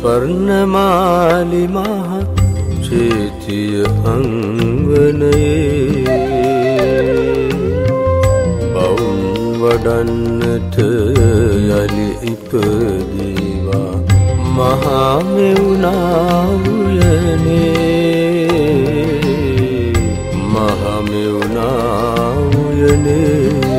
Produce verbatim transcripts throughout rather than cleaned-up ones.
ස්වර්ණමාලි මහ චේතිය අංගනයේ බවුන් වඩන්නට යලි ඉපදීවා මහා මෙවුනා උයනේ මහා මෙවුනා උයනේ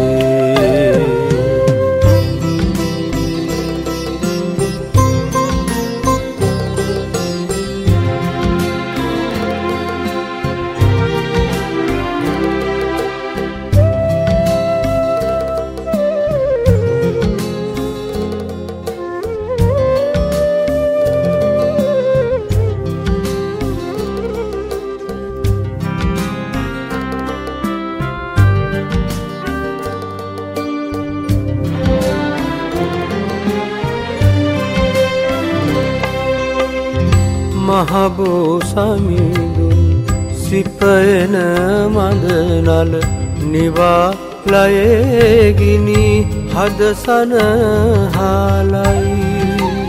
මහබෝ සමිඳුන් සිපයන මඳනල නිවාලයේ ගිනි හදසන හාලයි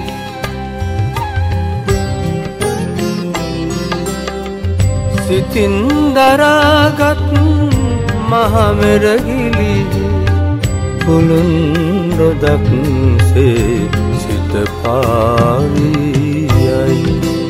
සිතින් දරාගත් මහමෙරගිලි පුළුන් රොදක් සේ සිත පාවියයි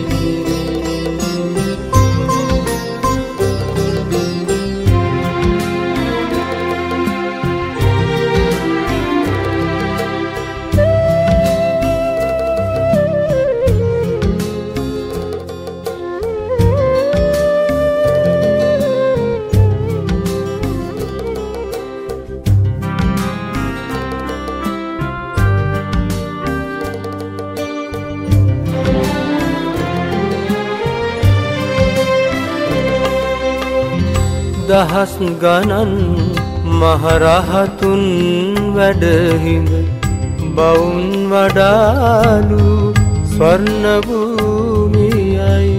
දහස් ගණන් මහරහතුන් වැඩහිඳ බවුන් වඩාලු ස්වර්ණ භූමියයි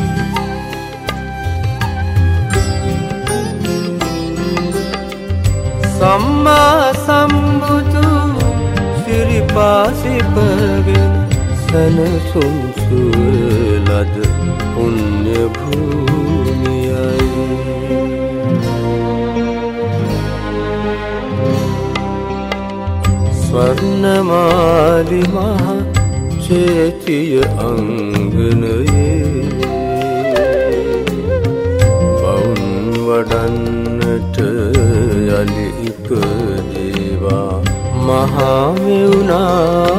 සම්මා සම්බුදු සිරිපාසිපගෙන සනසුන් සුවලද පුණ්‍ය භූමියයි ස්වර්ණමාලි මහ චේතිය අංගනයේ බවුන් වඩන්නට යලි ඉපදේවා මහා මෙවුනා